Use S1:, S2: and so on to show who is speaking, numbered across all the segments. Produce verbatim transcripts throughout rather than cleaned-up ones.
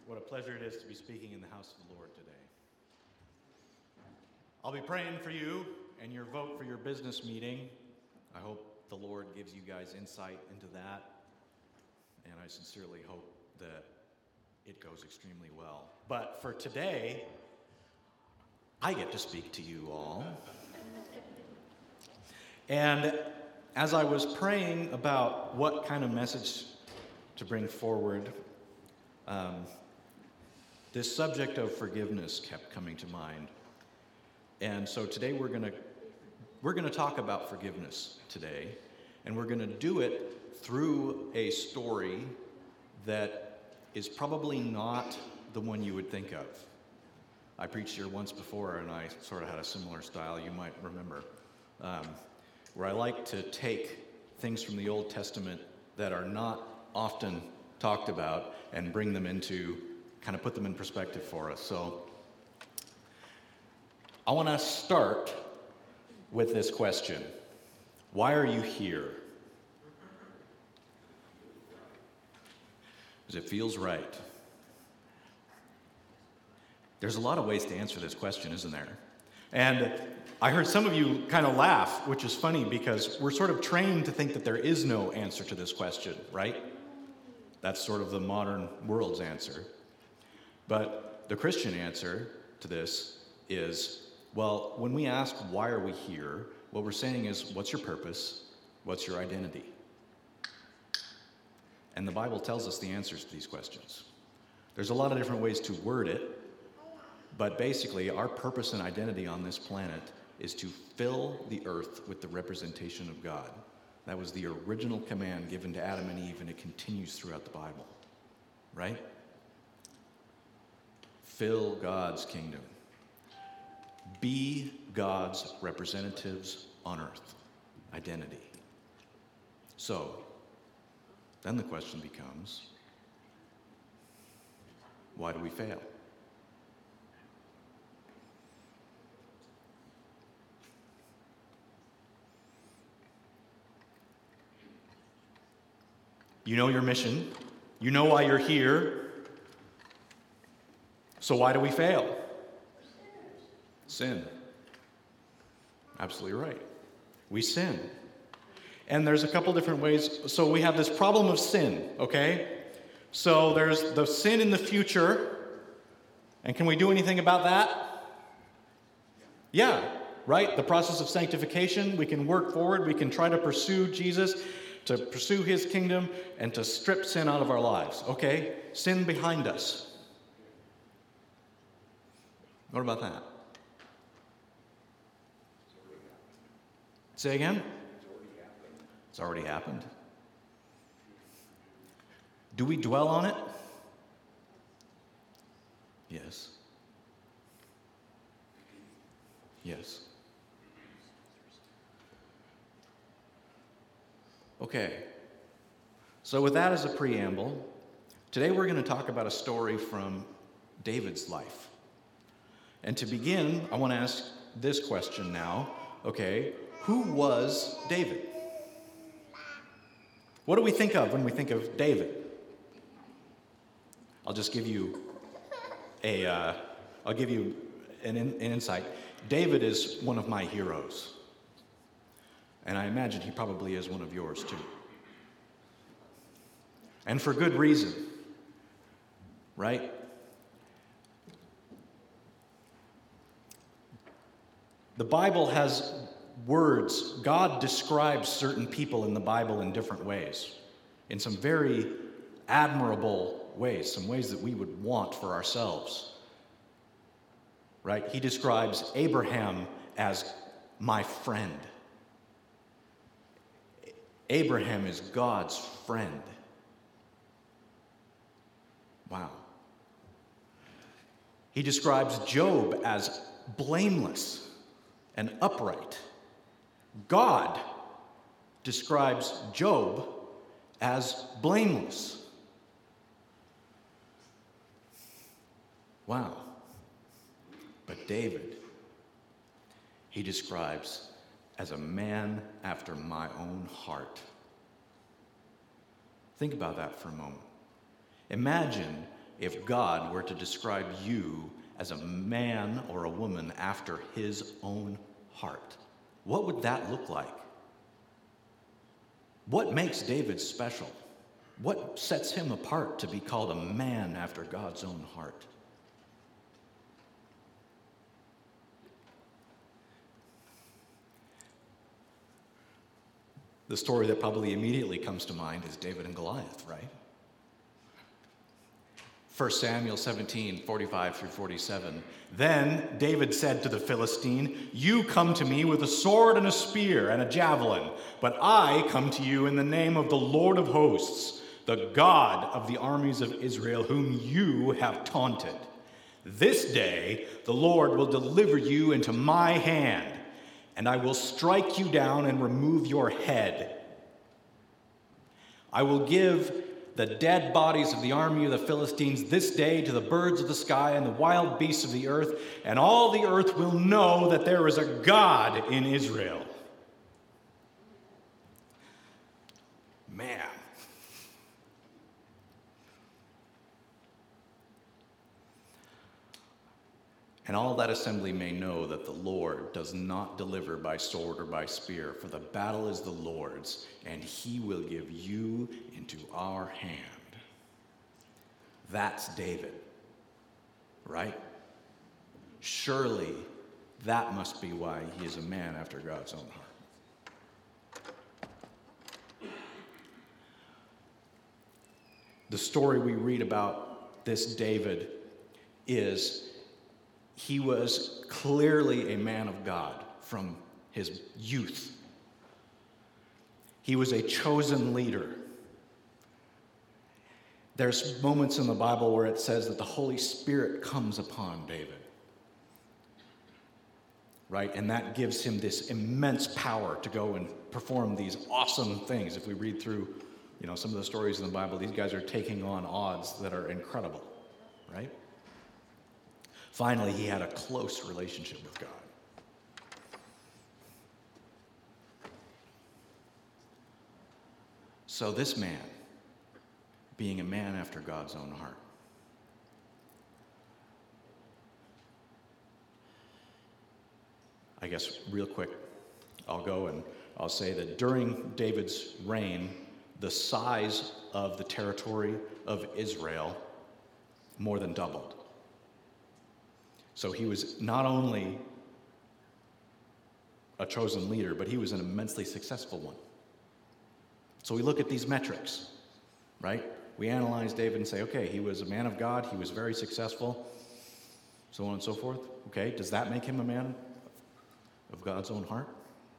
S1: What a pleasure it is to be speaking in the house of the Lord today. I'll be praying for you and your vote for your business meeting. I hope the Lord gives you guys insight into that, and I sincerely hope that it goes extremely well. But for today, I get to speak to you all. And as I was praying about what kind of message to bring forward, um, this subject of forgiveness kept coming to mind. And so today we're going to we're going to talk about forgiveness today, and we're going to do it through a story that is probably not the one you would think of. I preached here once before, and I sort of had a similar style, you might remember, um, where I like to take things from the Old Testament that are not often talked about and bring them into, kind of put them in perspective for us. So I want to start with this question. Why are you here? Because it feels right. There's a lot of ways to answer this question, isn't there? And I heard some of you kind of laugh, which is funny because we're sort of trained to think that there is no answer to this question, right? That's sort of the modern world's answer. But the Christian answer to this is, well, when we ask why are we here, what we're saying is, what's your purpose? What's your identity? And the Bible tells us the answers to these questions. There's a lot of different ways to word it, but basically our purpose and identity on this planet is to fill the earth with the representation of God. That was the original command given to Adam and Eve, and it continues throughout the Bible, right? Fill God's kingdom. Be God's representatives on earth. Identity. So, then the question becomes, why do we fail? You know your mission. You know why you're here. So why do we fail? Sin. Absolutely right. We sin. And there's a couple different ways. So we have this problem of sin, okay? So there's the sin in the future. And can we do anything about that? Yeah, right? The process of sanctification. We can work forward. We can try to pursue Jesus, to pursue his kingdom, and to strip sin out of our lives. Okay? Sin behind us. What about that? Say again? It's already happened. Do we dwell on it? Yes. Yes. Okay. So with that as a preamble, today we're going to talk about a story from David's life. And to begin, I want to ask this question now. Okay, who was David? What do we think of when we think of David? I'll just give you a, uh, I'll give you an, in, an insight. David is one of my heroes. And I imagine he probably is one of yours too. And for good reason, right? The Bible has words. God describes certain people in the Bible in different ways, in some very admirable ways, some ways that we would want for ourselves. Right? He describes Abraham as my friend. Abraham is God's friend. Wow. He describes Job as blameless and upright. God describes Job as blameless. Wow. But David, he describes as a man after my own heart. Think about that for a moment. Imagine if God were to describe you as a man or a woman after his own heart? What would that look like? What makes David special? What sets him apart to be called a man after God's own heart? The story that probably immediately comes to mind is David and Goliath, right? First Samuel seventeen, forty-five through forty-seven. Then David said to the Philistine, "You come to me with a sword and a spear and a javelin, but I come to you in the name of the Lord of hosts, the God of the armies of Israel, whom you have taunted. This day the Lord will deliver you into my hand, and I will strike you down and remove your head. I will give the dead bodies of the army of the Philistines this day to the birds of the sky and the wild beasts of the earth, and all the earth will know that there is a God in Israel." Man. "And all that assembly may know that the Lord does not deliver by sword or by spear, for the battle is the Lord's, and he will give you into our hand." That's David, right? Surely that must be why he is a man after God's own heart. The story we read about this David is he was clearly a man of God from his youth. He was a chosen leader. There's moments in the Bible where it says that the Holy Spirit comes upon David, right? And that gives him this immense power to go and perform these awesome things. If we read through, you know, some of the stories in the Bible, these guys are taking on odds that are incredible, right? Finally, he had a close relationship with God. So this man, being a man after God's own heart, I guess real quick, I'll go and I'll say that during David's reign, the size of the territory of Israel more than doubled. So he was not only a chosen leader, but he was an immensely successful one. So we look at these metrics, right? We analyze David and say, okay, he was a man of God, he was very successful, so on and so forth. Okay, does that make him a man of God's own heart?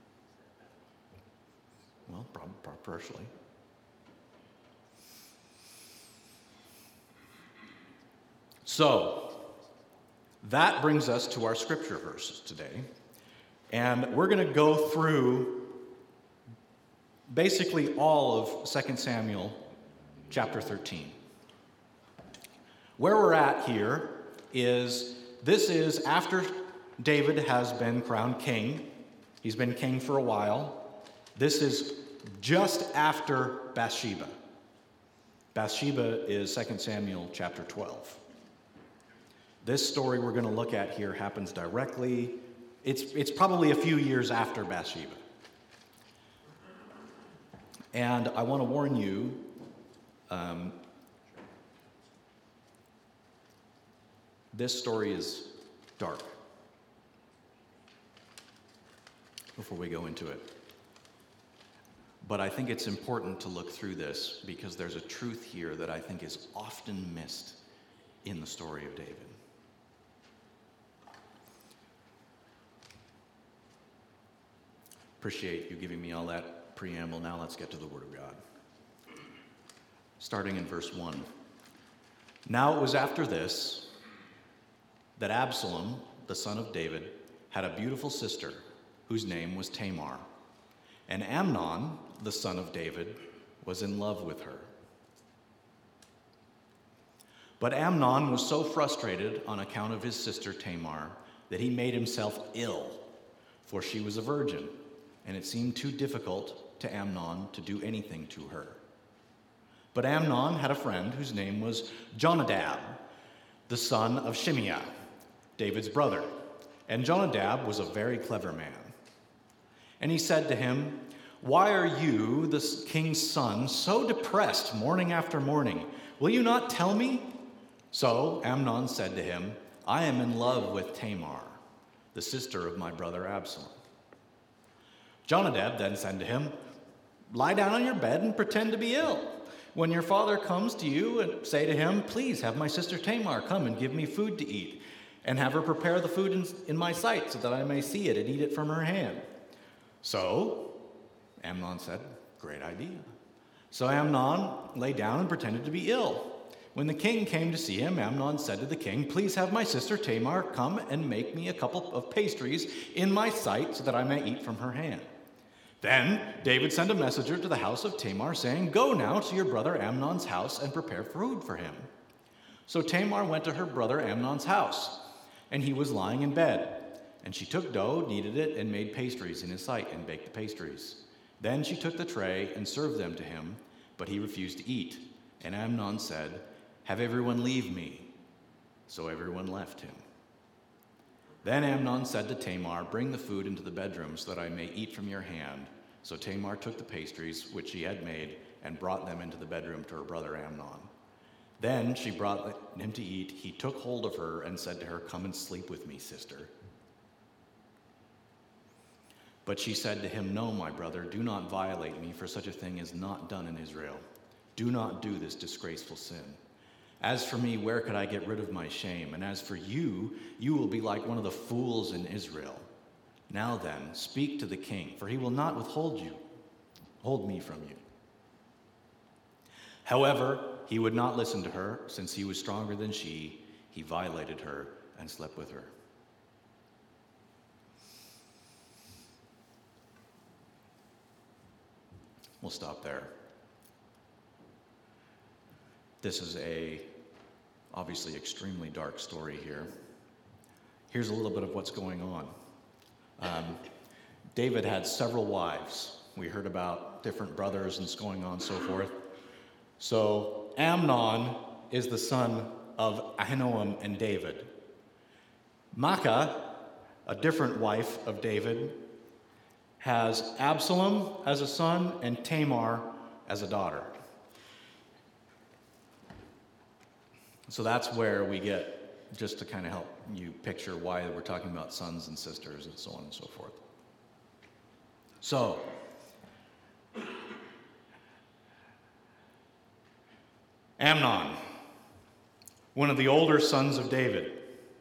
S1: Well, probably partially. So, that brings us to our scripture verses today. And we're going to go through basically all of Second Samuel chapter thirteen. Where we're at here is, this is after David has been crowned king. He's been king for a while. This is just after Bathsheba. Bathsheba is Second Samuel chapter twelve. This story we're going to look at here happens directly, it's, it's probably a few years after Bathsheba. And I want to warn you, um, this story is dark. Before we go into it. But I think it's important to look through this because there's a truth here that I think is often missed in the story of David. Appreciate you giving me all that preamble. Now let's get to the Word of God. Starting in verse one. Now it was after this that Absalom, the son of David, had a beautiful sister whose name was Tamar. And Amnon, the son of David, was in love with her. But Amnon was so frustrated on account of his sister Tamar that he made himself ill, for she was a virgin, and it seemed too difficult to Amnon to do anything to her. But Amnon had a friend whose name was Jonadab, the son of Shimeah, David's brother. And Jonadab was a very clever man. And he said to him, "Why are you, the king's son, so depressed morning after morning? Will you not tell me?" So Amnon said to him, "I am in love with Tamar, the sister of my brother Absalom." Jonadab then said to him, "Lie down on your bed and pretend to be ill. When your father comes to you, and say to him, 'Please have my sister Tamar come and give me food to eat, and have her prepare the food in, in my sight so that I may see it and eat it from her hand.'" So Amnon said, "Great idea." So Amnon lay down and pretended to be ill. When the king came to see him, Amnon said to the king, "Please have my sister Tamar come and make me a couple of pastries in my sight so that I may eat from her hand." Then David sent a messenger to the house of Tamar, saying, "Go now to your brother Amnon's house and prepare food for him." So Tamar went to her brother Amnon's house, and he was lying in bed. And she took dough, kneaded it, and made pastries in his sight, and baked the pastries. Then she took the tray and served them to him, but he refused to eat. And Amnon said, "Have everyone leave me." So everyone left him. Then Amnon said to Tamar, "Bring the food into the bedroom so that I may eat from your hand." So Tamar took the pastries which she had made and brought them into the bedroom to her brother Amnon. Then she brought him to eat. He took hold of her and said to her, "Come and sleep with me, sister." But she said to him, "No, my brother, do not violate me, for such a thing is not done in Israel. Do not do this disgraceful sin. As for me, where could I get rid of my shame? And as for you, you will be like one of the fools in Israel. Now then, speak to the king, for he will not withhold you, hold me from you." However, he would not listen to her. Since he was stronger than she, he violated her and slept with her. We'll stop there. This is a obviously extremely dark story here. Here's a little bit of what's going on. Um, David had several wives. We heard about different brothers and what's going on and so forth. So Amnon is the son of Ahinoam and David. Maacah, a different wife of David, has Absalom as a son and Tamar as a daughter. So that's where we get, just to kind of help you picture why we're talking about sons and sisters and so on and so forth. So, Amnon, one of the older sons of David,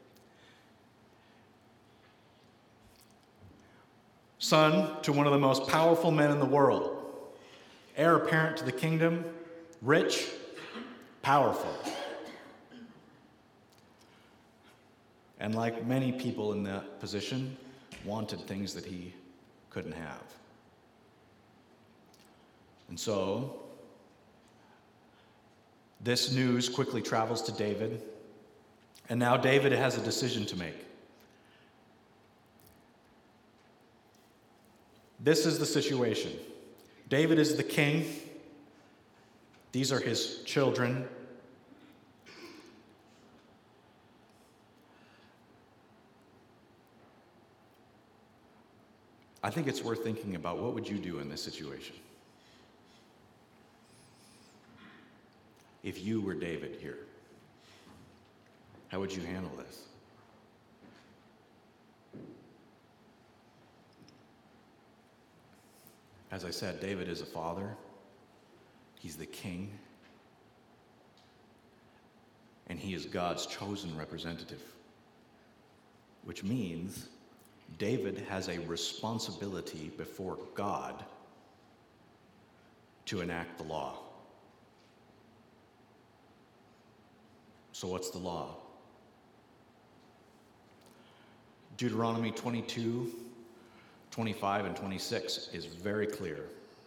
S1: son to one of the most powerful men in the world, heir apparent to the kingdom, rich, powerful. And like many people in that position, wanted things that he couldn't have. And so, this news quickly travels to David, and now David has a decision to make. This is the situation. David is the king. These are his children. I think it's worth thinking about, what would you do in this situation? If you were David here, how would you handle this? As I said, David is a father. He's the king. And he is God's chosen representative, which means David has a responsibility before God to enact the law. So what's the law? Deuteronomy twenty-two, twenty-five, and twenty-six is very clear.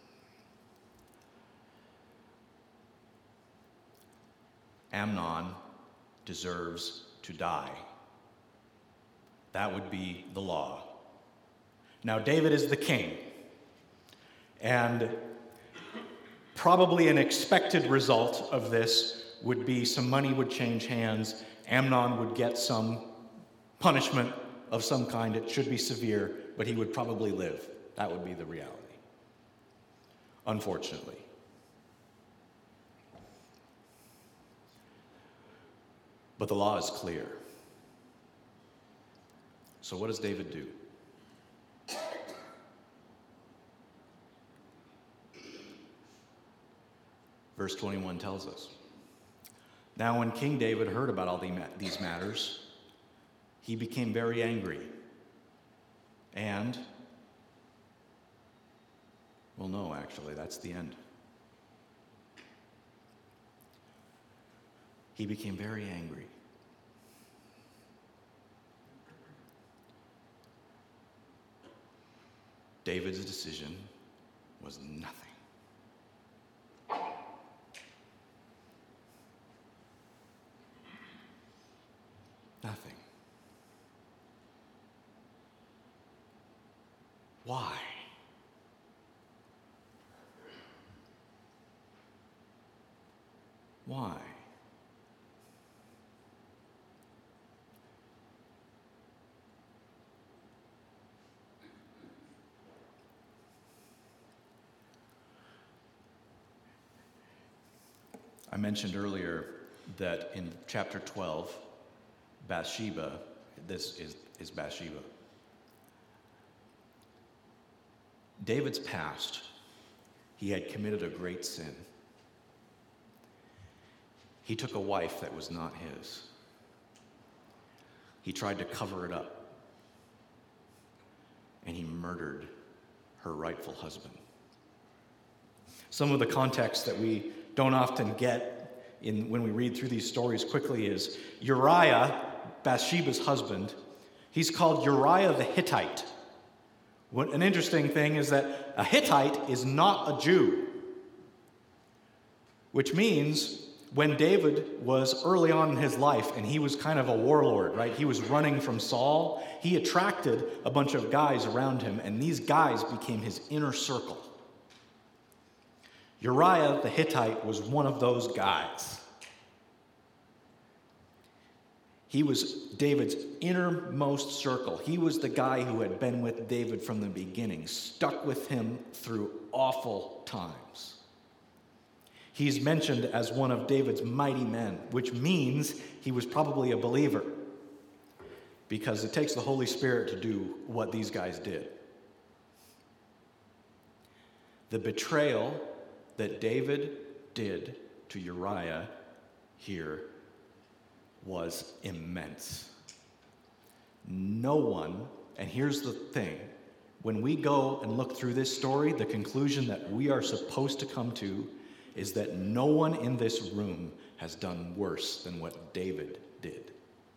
S1: Amnon deserves to die. That would be the law. Now, David is the king. And Probably an expected result of this would be some money would change hands, Amnon would get some punishment of some kind. It should be severe, but he would probably live. That would be the reality, unfortunately. But the law is clear. So what does David do? Verse twenty-one tells us, "Now when King David heard about all these matters, he became very angry, and," well, no, actually, that's the end. He became very angry. David's decision was nothing. Nothing. Why? Why? I mentioned earlier that in chapter twelve, Bathsheba, this is, is Bathsheba. David's past, he had committed a great sin. He took a wife that was not his. He tried to cover it up. And he murdered her rightful husband. Some of the context that we don't often get in when we read through these stories quickly is Uriah, Bathsheba's husband, he's called Uriah the Hittite. What an interesting thing is that a Hittite is not a Jew, which means when David was early on in his life and he was kind of a warlord, right? He was running from Saul. He attracted a bunch of guys around him, and these guys became his inner circle. Uriah the Hittite was one of those guys. He was David's innermost circle. He was the guy who had been with David from the beginning, stuck with him through awful times. He's mentioned as one of David's mighty men, which means he was probably a believer, because it takes the Holy Spirit to do what these guys did. The betrayal that David did to Uriah here was immense. No one, and here's the thing, when we go and look through this story, the conclusion that we are supposed to come to is that no one in this room has done worse than what David did.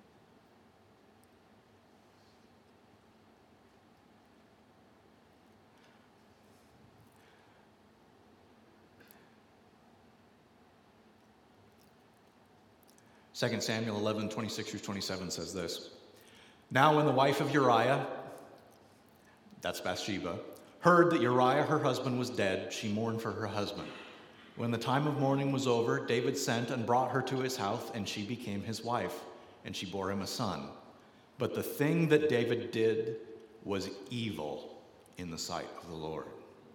S1: Second Samuel eleven, twenty-six through twenty-seven says this. Now when the wife of Uriah, that's Bathsheba, heard that Uriah, her husband, was dead, she mourned for her husband. When the time of mourning was over, David sent and brought her to his house, and she became his wife, and she bore him a son. But the thing that David did was evil in the sight of the Lord.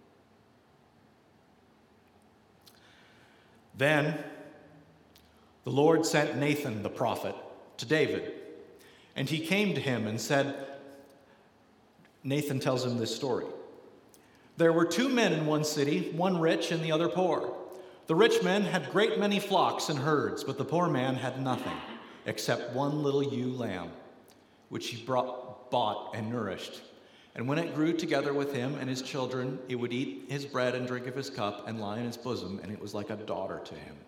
S1: Then the Lord sent Nathan the prophet to David, and he came to him and said, Nathan tells him this story. There were two men in one city, one rich and the other poor. The rich man had great many flocks and herds, but the poor man had nothing except one little ewe lamb, which he brought, bought and nourished. And when it grew together with him and his children, it would eat his bread and drink of his cup and lie in his bosom, and it was like a daughter to him.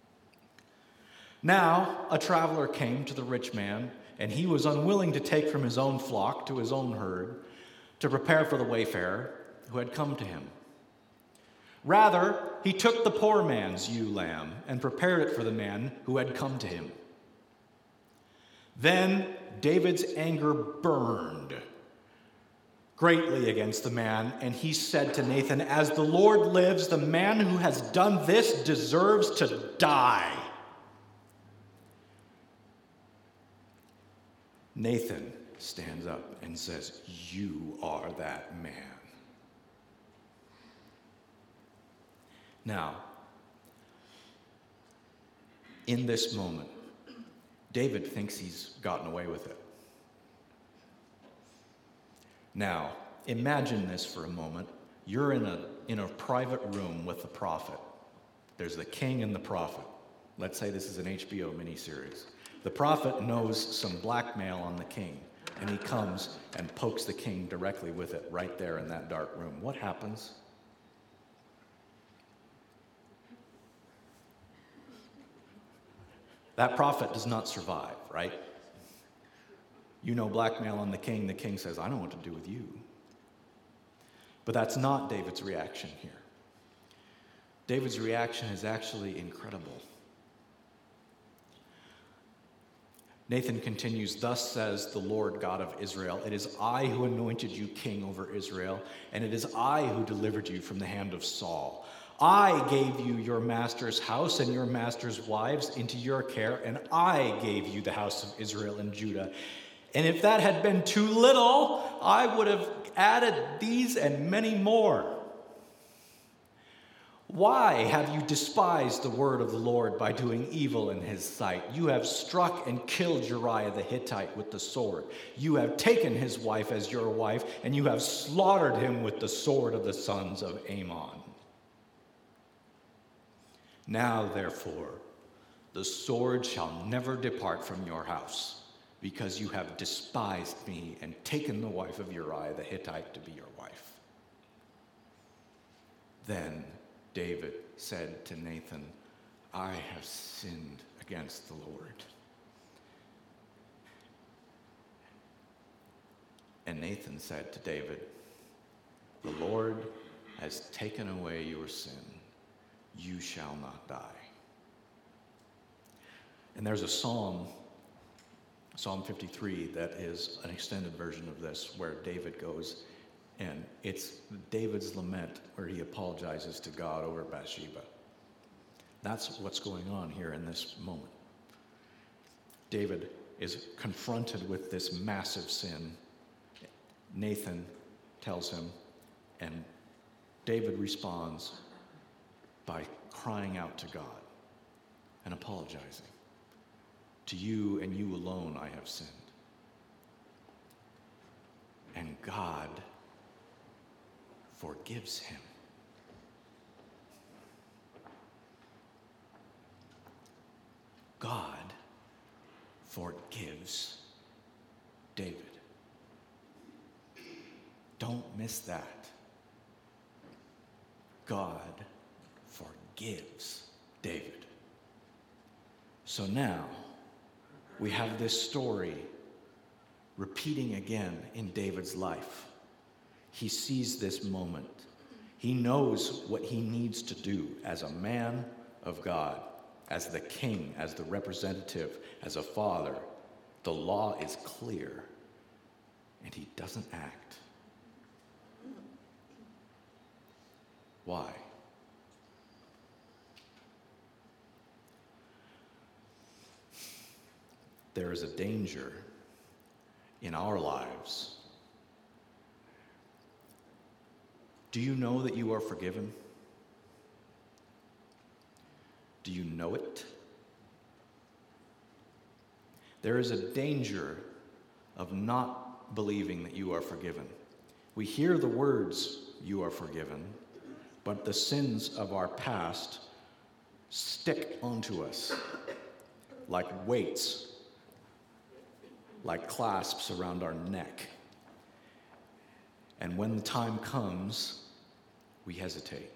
S1: Now a traveler came to the rich man, and he was unwilling to take from his own flock to his own herd to prepare for the wayfarer who had come to him. Rather, he took the poor man's ewe lamb and prepared it for the man who had come to him. Then David's anger burned, greatly against the man, and he said to Nathan, "As the Lord lives, the man who has done this deserves to die." Nathan stands up and says, "You are that man." Now, in this moment, David thinks he's gotten away with it. Now, imagine this for a moment. You're in a, in a private room with the prophet. There's the king and the prophet. Let's say this is an H B O miniseries. The prophet knows some blackmail on the king, and he comes and pokes the king directly with it right there in that dark room. What happens? That prophet does not survive, right? You know blackmail on the king. The king says, "I don't know what to do with you." But that's not David's reaction here. David's reaction is actually incredible. Nathan continues, "Thus says the Lord God of Israel, it is I who anointed you king over Israel, and it is I who delivered you from the hand of Saul. I gave you your master's house and your master's wives into your care, and I gave you the house of Israel and Judah. And if that had been too little, I would have added these and many more. Why have you despised the word of the Lord by doing evil in his sight? You have struck and killed Uriah the Hittite with the sword. You have taken his wife as your wife, and you have slaughtered him with the sword of the sons of Ammon. Now, therefore, the sword shall never depart from your house, because you have despised me and taken the wife of Uriah the Hittite to be your wife." Then David said to Nathan, "I have sinned against the Lord." And Nathan said to David, "The Lord has taken away your sin. You shall not die." And there's a psalm, Psalm fifty-three, that is an extended version of this, where David goes, and it's David's lament where he apologizes to God over Bathsheba. That's what's going on here in this moment. David is confronted with this massive sin. Nathan tells him, and David responds by crying out to God and apologizing. "To you and you alone I have sinned." And God forgives him. God forgives David. Don't miss that. God forgives David. So now we have this story repeating again in David's life. He sees this moment. He knows what he needs to do as a man of God, as the king, as the representative, as a father. The law is clear, and he doesn't act. Why? There is a danger in our lives. Do you know that you are forgiven? Do you know it? There is a danger of not believing that you are forgiven. We hear the words, "You are forgiven," but the sins of our past stick onto us like weights, like clasps around our neck. And when the time comes, we hesitate.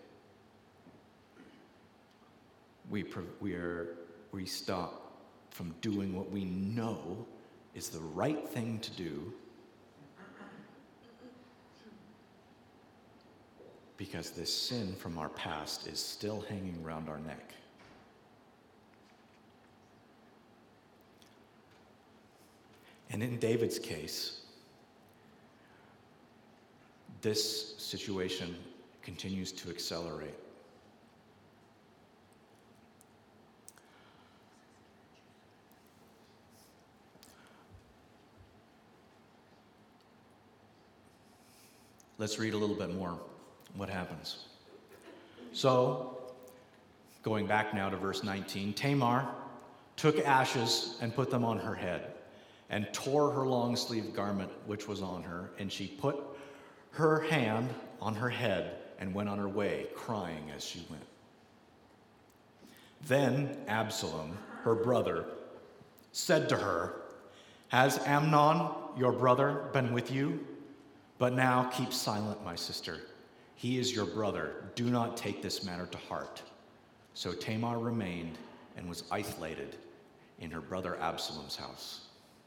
S1: We, we, are, we stop from doing what we know is the right thing to do because this sin from our past is still hanging around our neck. And in David's case, this situation continues to accelerate. Let's read a little bit more what happens. So, going back now to verse nineteen, Tamar took ashes and put them on her head, and tore her long-sleeved garment which was on her, and she put her hand on her head and went on her way, crying as she went. Then Absalom, her brother, said to her, "Has Amnon, your brother, been with you? But now keep silent, my sister. He is your brother. Do not take this matter to heart." So Tamar remained and was isolated in her brother Absalom's house.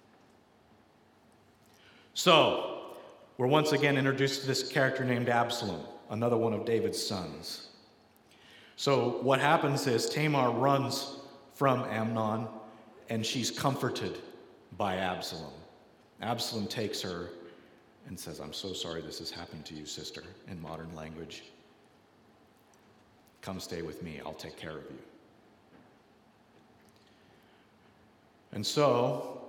S1: So, we're once again introduced to this character named Absalom, another one of David's sons. So what happens is Tamar runs from Amnon, and she's comforted by Absalom. Absalom takes her and says, "I'm so sorry this has happened to you, sister," in modern language. "Come stay with me, I'll take care of you." And so,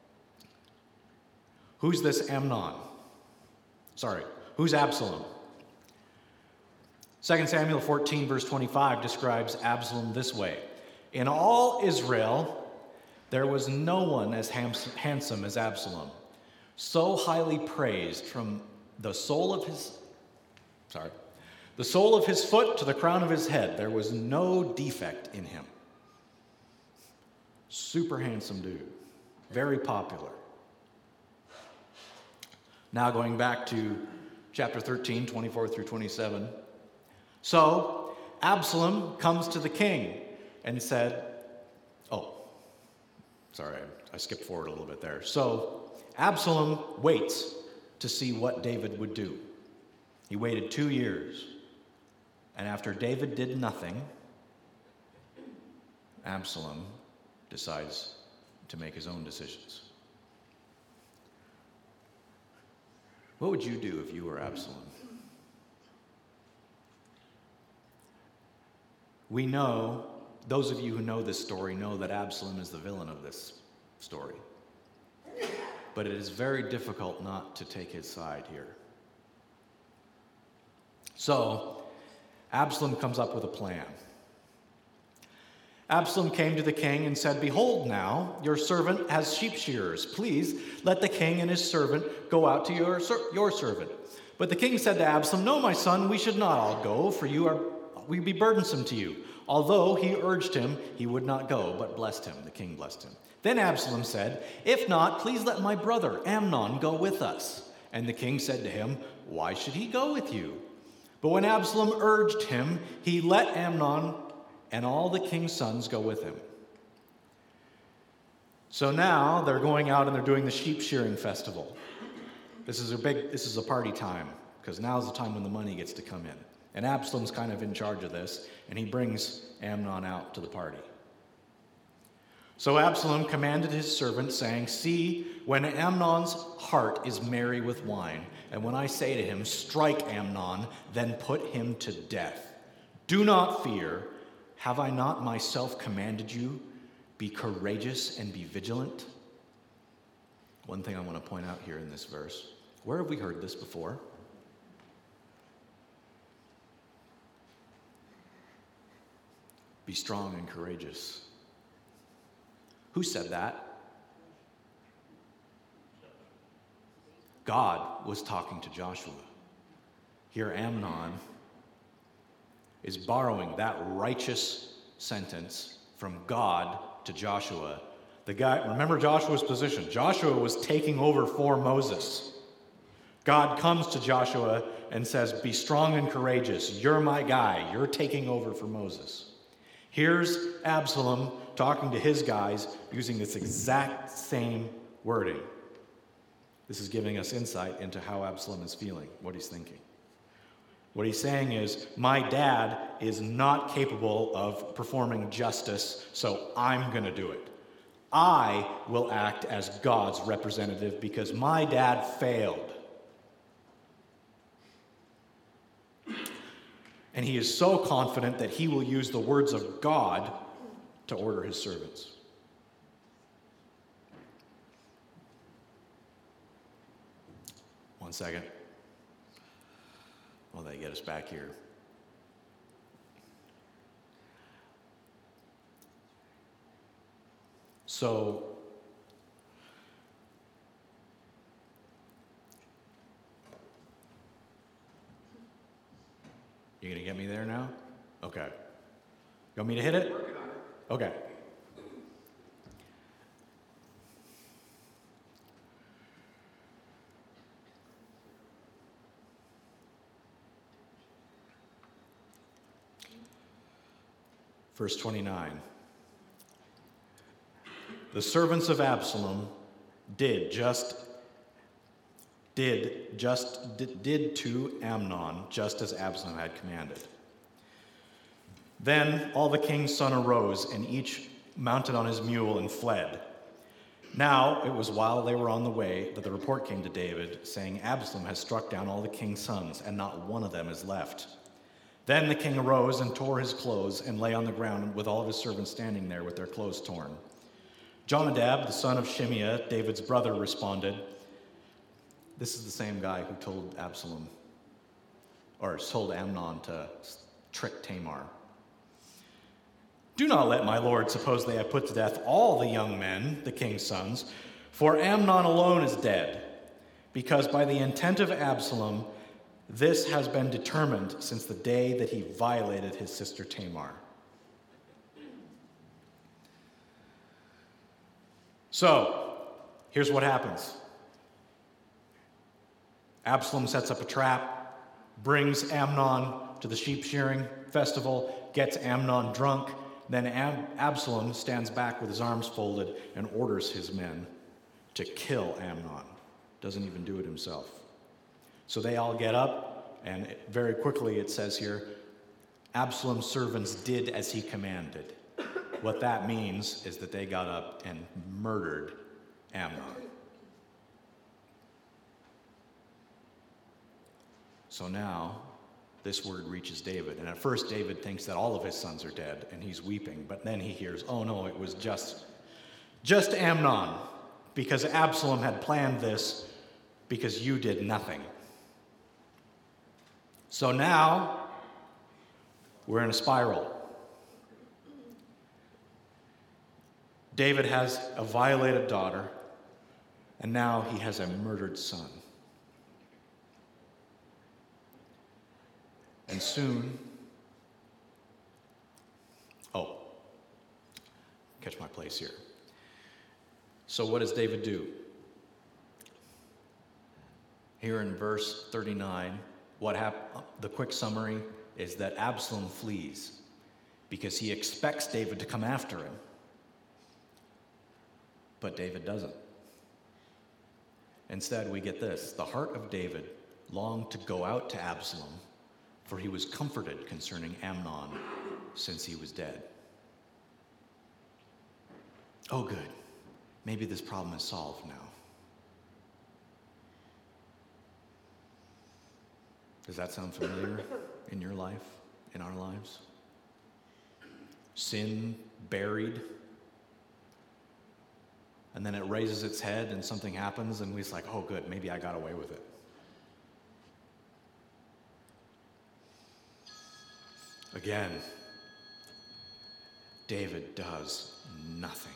S1: who's this Amnon? Sorry, who's Absalom? Second Samuel fourteen, verse twenty-five describes Absalom this way: "In all Israel, there was no one as handsome as Absalom, so highly praised from the sole of his, sorry, the sole of his foot to the crown of his head. There was no defect in him." Super handsome dude, very popular. Now going back to chapter thirteen, twenty-four through twenty-seven. So Absalom comes to the king and said, oh, sorry, I skipped forward a little bit there. So Absalom waits to see what David would do. He waited two years. And after David did nothing, Absalom decides to make his own decisions. What would you do if you were Absalom? We know, those of you who know this story know that Absalom is the villain of this story. But it is very difficult not to take his side here. So, Absalom comes up with a plan. Absalom came to the king and said, "Behold now, your servant has sheep shearers. Please let the king and his servant go out to your, your servant." But the king said to Absalom, "No, my son, we should not all go, for you are we be burdensome to you." Although he urged him, he would not go, but blessed him. The king blessed him. Then Absalom said, "If not, please let my brother Amnon go with us." And the king said to him, "Why should he go with you?" But when Absalom urged him, he let Amnon and all the king's sons go with him. So now they're going out and they're doing the sheep shearing festival. This is a big, this is a party time, because now's the time when the money gets to come in. And Absalom's kind of in charge of this, and he brings Amnon out to the party. So Absalom commanded his servant, saying, "See, when Amnon's heart is merry with wine, and when I say to him, 'Strike Amnon,' then put him to death. Do not fear. Have I not myself commanded you? Be courageous and be vigilant." One thing I want to point out here in this verse, where have we heard this before? Be strong and courageous. Who said that? God was talking to Joshua. Here Amnon is borrowing that righteous sentence from God to Joshua. The guy, remember Joshua's position. Joshua was taking over for Moses. God comes to Joshua and says, "Be strong and courageous. You're my guy. You're taking over for Moses." Here's Absalom talking to his guys using this exact same wording. This is giving us insight into how Absalom is feeling, what he's thinking. What he's saying is, my dad is not capable of performing justice, so I'm going to do it. I will act as God's representative because my dad failed. And he is so confident that he will use the words of God to order his servants. One second. While they get us back here. So, you gonna get me there now? Okay. You want me to hit it?
S2: Working on it.
S1: Okay. Verse twenty-nine. The servants of Absalom did just did just did, did to Amnon just as Absalom had commanded. Then all the king's sons arose, and each mounted on his mule and fled. Now it was while they were on the way that the report came to David, saying, Absalom has struck down all the king's sons, and not one of them is left. Then the king arose and tore his clothes and lay on the ground with all of his servants standing there with their clothes torn. Jonadab, the son of Shimeah, David's brother, responded. This is the same guy who told Absalom, or told Amnon to trick Tamar. Do not let my lord suppose they have put to death all the young men, the king's sons, for Amnon alone is dead, because by the intent of Absalom, this has been determined since the day that he violated his sister Tamar. So, here's what happens. Absalom sets up a trap, brings Amnon to the sheep shearing festival, gets Amnon drunk. Then Ab- Absalom stands back with his arms folded and orders his men to kill Amnon. Doesn't even do it himself. So they all get up, and it, very quickly it says here, Absalom's servants did as he commanded. What that means is that they got up and murdered Amnon. So now, this word reaches David. And at first, David thinks that all of his sons are dead, and he's weeping. But then he hears, oh no, it was just, just Amnon, because Absalom had planned this because you did nothing. So now, we're in a spiral. David has a violated daughter, and now he has a murdered son. And soon, oh, catch my place here. So what does David do? Here in verse thirty-nine, what hap- the quick summary is that Absalom flees because he expects David to come after him. But David doesn't. Instead, we get this. The heart of David longed to go out to Absalom, for he was comforted concerning Amnon since he was dead. Oh, good. Maybe this problem is solved now. Does that sound familiar in your life, in our lives? Sin buried, and then it raises its head and something happens and we're like, oh good, maybe I got away with it. Again, David does nothing.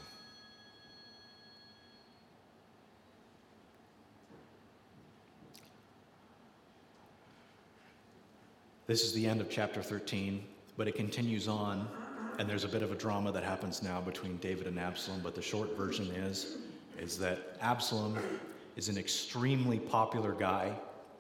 S1: This is the end of chapter thirteen, but it continues on, and there's a bit of a drama that happens now between David and Absalom, but the short version is, is that Absalom is an extremely popular guy.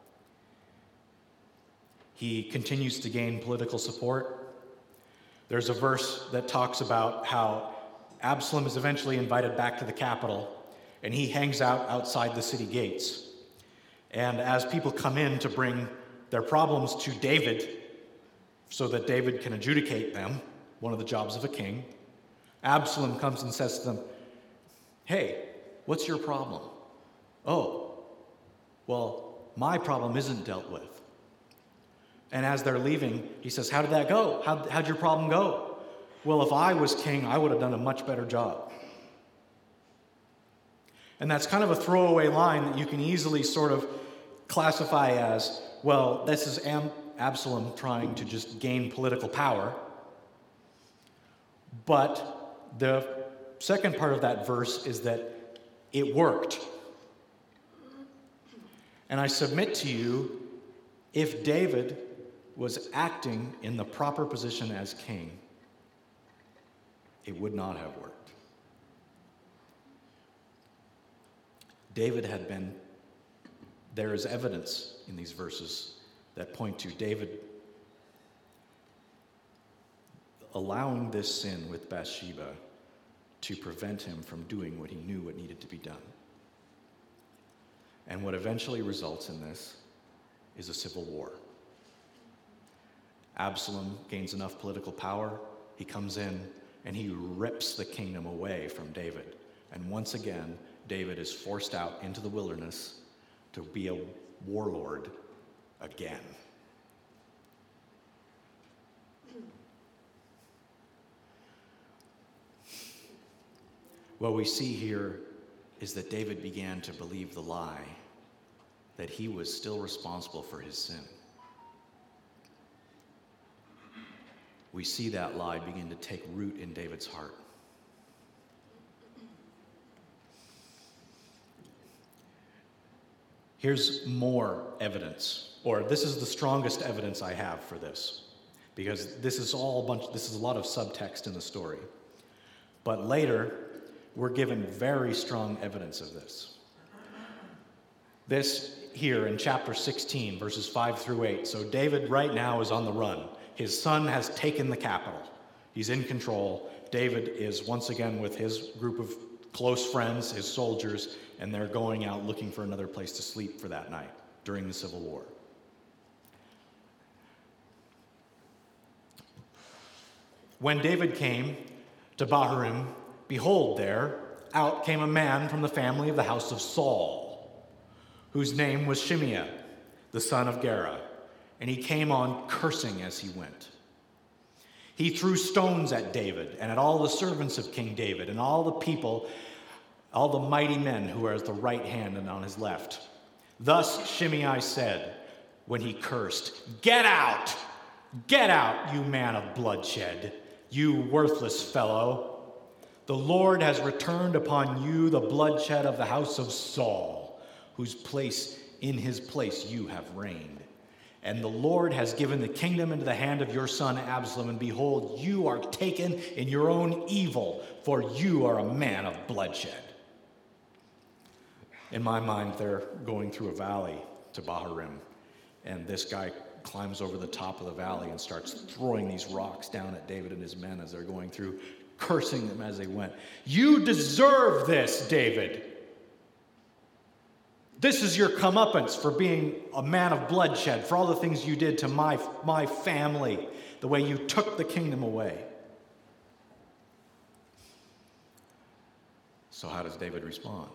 S1: He continues to gain political support. There's a verse that talks about how Absalom is eventually invited back to the capital, and he hangs out outside the city gates. And as people come in to bring their problems to David so that David can adjudicate them, one of the jobs of a king, Absalom comes and says to them, hey, what's your problem? Oh, well, my problem isn't dealt with. And as they're leaving, he says, how did that go? How, how'd your problem go? Well, if I was king, I would have done a much better job. And that's kind of a throwaway line that you can easily sort of classify as, well, this is Am- Absalom trying to just gain political power. But the second part of that verse is that it worked. And I submit to you, if David was acting in the proper position as king, it would not have worked. David had been, there is evidence in these verses that point to David allowing this sin with Bathsheba to prevent him from doing what he knew what needed to be done. And what eventually results in this is a civil war. Absalom gains enough political power, he comes in, and he rips the kingdom away from David. And once again, David is forced out into the wilderness to be a warlord again. What we see here is that David began to believe the lie that he was still responsible for his sin. We see that lie begin to take root in David's heart. Here's more evidence, or this is the strongest evidence I have for this, because this is all a bunch, this is a lot of subtext in the story. But later, we're given very strong evidence of this. This here in chapter sixteen, verses five through eight. So David right now is on the run. His son has taken the capital. He's in control. David is once again with his group of close friends, his soldiers, and they're going out looking for another place to sleep for that night during the Civil War. When David came to Bahurim, behold, there out came a man from the family of the house of Saul, whose name was Shimei, the son of Gera, and he came on cursing as he went. He threw stones at David and at all the servants of King David and all the people, all the mighty men who were at the right hand and on his left. Thus Shimei said when he cursed, "Get out! Get out, you man of bloodshed, you worthless fellow. The Lord has returned upon you the bloodshed of the house of Saul, whose place in his place you have reigned. And the Lord has given the kingdom into the hand of your son Absalom, and behold, you are taken in your own evil, for you are a man of bloodshed." In my mind, they're going through a valley to Bahurim, and this guy climbs over the top of the valley and starts throwing these rocks down at David and his men as they're going through, cursing them as they went. "You deserve this, David. This is your comeuppance for being a man of bloodshed, for all the things you did to my, my family, the way you took the kingdom away." So how does David respond?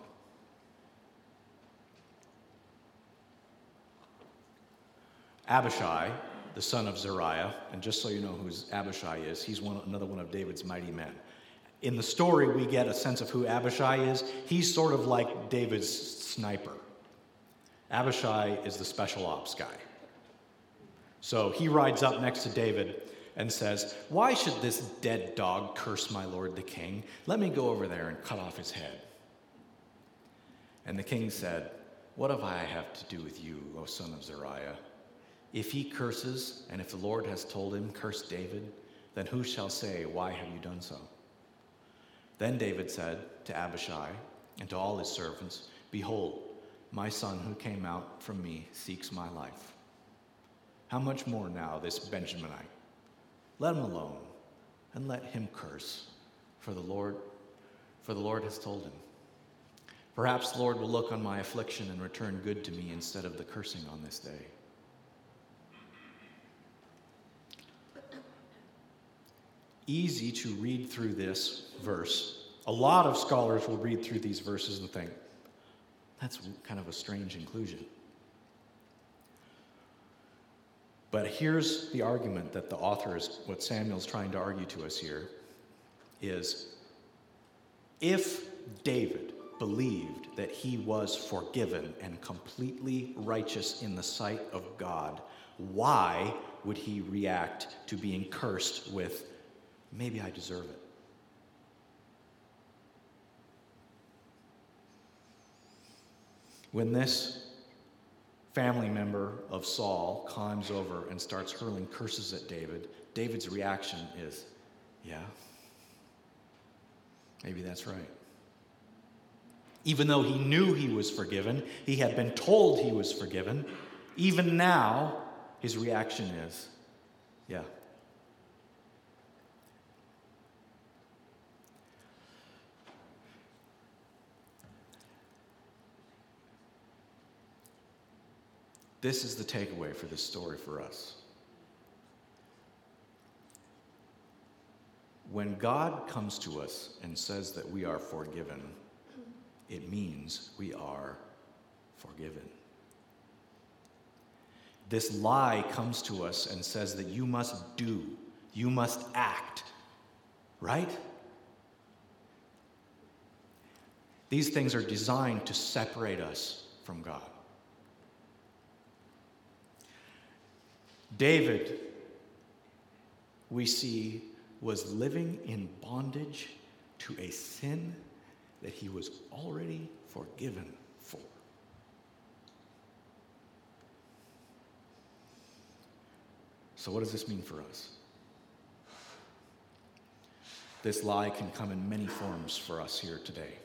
S1: Abishai, the son of Zeruiah, and just so you know who Abishai is, he's one, another one of David's mighty men. In the story, we get a sense of who Abishai is. He's sort of like David's sniper. Abishai is the special ops guy. So he rides up next to David and says, "Why should this dead dog curse my lord the king? Let me go over there and cut off his head." And the king said, "What have I have to do with you, O son of Zeruiah? If he curses, and if the Lord has told him, curse David, then who shall say, why have you done so?" Then David said to Abishai and to all his servants, "Behold, my son who came out from me seeks my life. How much more now this Benjaminite? Let him alone, and let him curse, for the Lord, for the Lord has told him. Perhaps the Lord will look on my affliction and return good to me instead of the cursing on this day." Easy to read through this verse. A lot of scholars will read through these verses and think, that's kind of a strange inclusion. But here's the argument that the author is, what Samuel's trying to argue to us here, is if David believed that he was forgiven and completely righteous in the sight of God, why would he react to being cursed with, maybe I deserve it? When this family member of Saul climbs over and starts hurling curses at David, David's reaction is, yeah, maybe that's right. Even though he knew he was forgiven, he had been told he was forgiven, even now, his reaction is, yeah. This is the takeaway for this story for us. When God comes to us and says that we are forgiven, it means we are forgiven. This lie comes to us and says that you must do, you must act, right? These things are designed to separate us from God. David, we see, was living in bondage to a sin that he was already forgiven for. So what does this mean for us? This lie can come in many forms for us here today.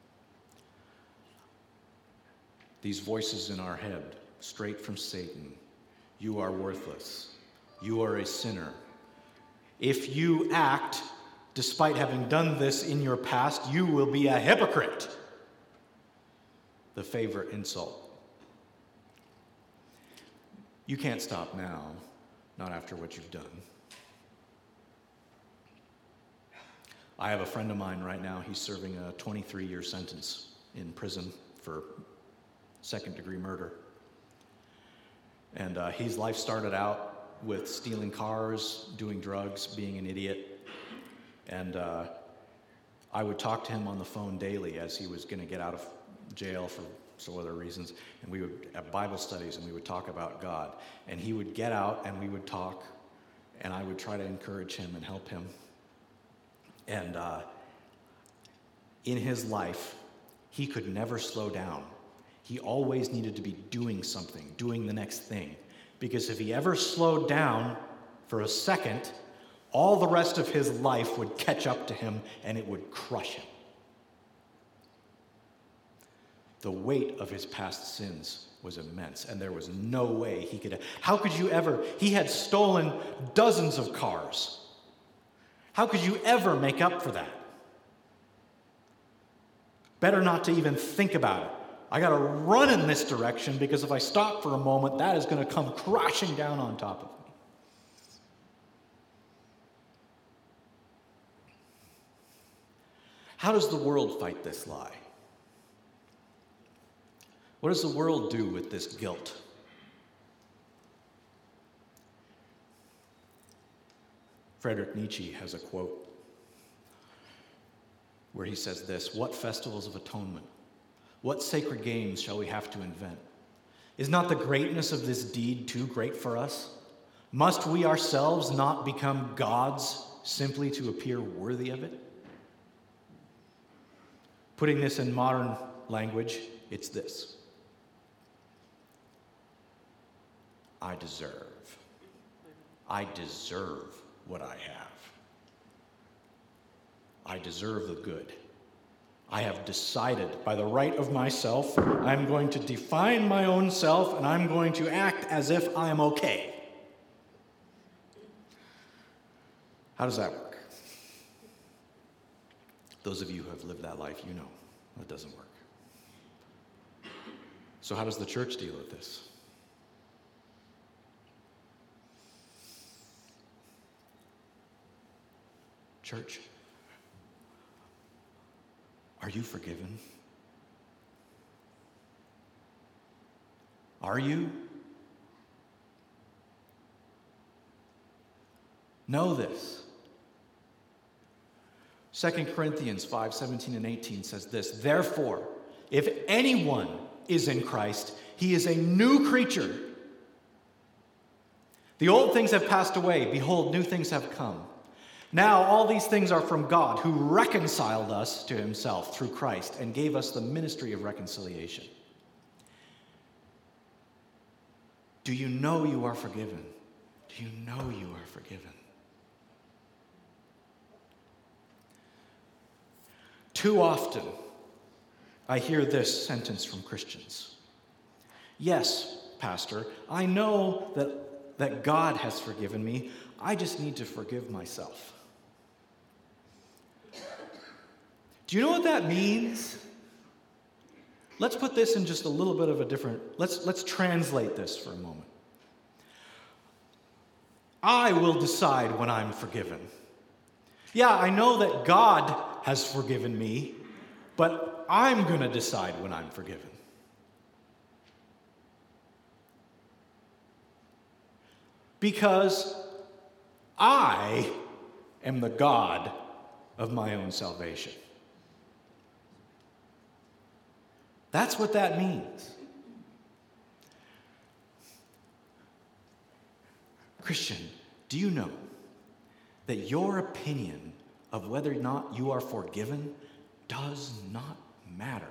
S1: These voices in our head, straight from Satan. You are worthless. You are a sinner. If you act despite having done this in your past, you will be a hypocrite. The favorite insult. You can't stop now, not after what you've done. I have a friend of mine right now. He's serving a twenty-three year sentence in prison for second-degree murder. And uh, his life started out with stealing cars, doing drugs, being an idiot. And uh, I would talk to him on the phone daily as he was going to get out of jail for some other reasons. And we would have Bible studies and we would talk about God. And he would get out and we would talk. And I would try to encourage him and help him. And uh, in his life, he could never slow down. He always needed to be doing something, doing the next thing. Because if he ever slowed down for a second, all the rest of his life would catch up to him and it would crush him. The weight of his past sins was immense, and there was no way he could. How could you ever? He had stolen dozens of cars. How could you ever make up for that? Better not to even think about it. I got to run in this direction because if I stop for a moment, that is going to come crashing down on top of me. How does the world fight this lie? What does the world do with this guilt? Friedrich Nietzsche has a quote where he says this: "What festivals of atonement? What sacred games shall we have to invent? Is not the greatness of this deed too great for us? Must we ourselves not become gods simply to appear worthy of it?" Putting this in modern language, it's this: I deserve. I deserve what I have. I deserve the good. I have decided by the right of myself, I'm going to define my own self and I'm going to act as if I am okay. How does that work? Those of you who have lived that life, you know that doesn't work. So how does the church deal with this? Church, are you forgiven? Are you? Know this. Second Corinthians five, seventeen and eighteen says this, therefore, if anyone is in Christ, he is a new creature. The old things have passed away. Behold, new things have come. Now all these things are from God, who reconciled us to himself through Christ and gave us the ministry of reconciliation. Do you know you are forgiven? Do you know you are forgiven? Too often, I hear this sentence from Christians. Yes, Pastor, I know that, that God has forgiven me. I just need to forgive myself. Do you know what that means? Let's put this in just a little bit of a different, let's, let's translate this for a moment. I will decide when I'm forgiven. Yeah, I know that God has forgiven me, but I'm going to decide when I'm forgiven. Because I am the God of my own salvation. That's what that means. Christian, do you know that your opinion of whether or not you are forgiven does not matter?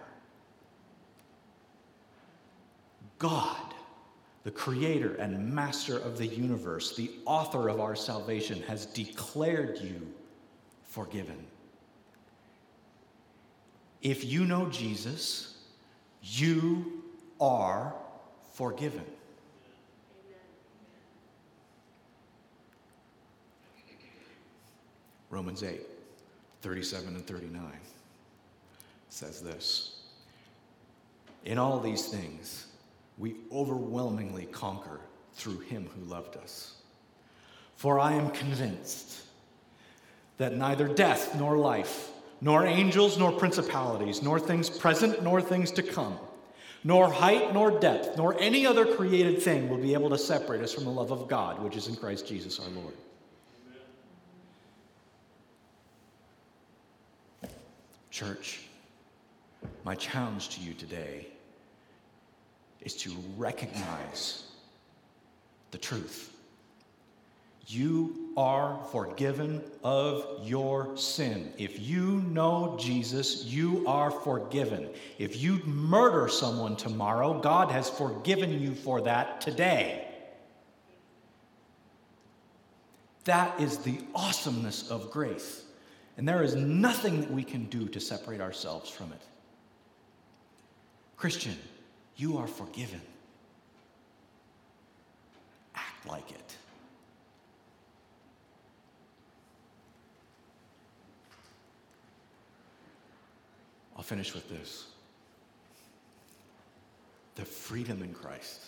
S1: God, the creator and master of the universe, the author of our salvation, has declared you forgiven. If you know Jesus, you are forgiven. Romans eight, thirty-seven and thirty-nine says this. In all these things, we overwhelmingly conquer through him who loved us. For I am convinced that neither death nor life, nor angels nor principalities, nor things present nor things to come, nor height nor depth, nor any other created thing will be able to separate us from the love of God, which is in Christ Jesus our Lord. Church, my challenge to you today is to recognize the truth. You are forgiven of your sin. If you know Jesus, you are forgiven. If you murder someone tomorrow, God has forgiven you for that today. That is the awesomeness of grace. And there is nothing that we can do to separate ourselves from it. Christian, you are forgiven. Act like it. I'll finish with this. The freedom in Christ.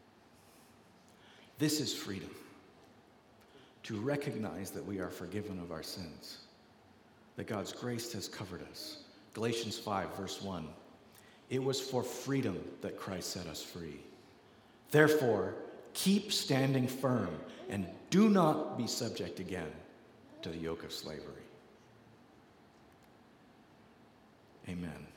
S1: This is freedom. To recognize that we are forgiven of our sins. That God's grace has covered us. Galatians five, verse one. It was for freedom that Christ set us free. Therefore, keep standing firm and do not be subject again to the yoke of slavery. Amen.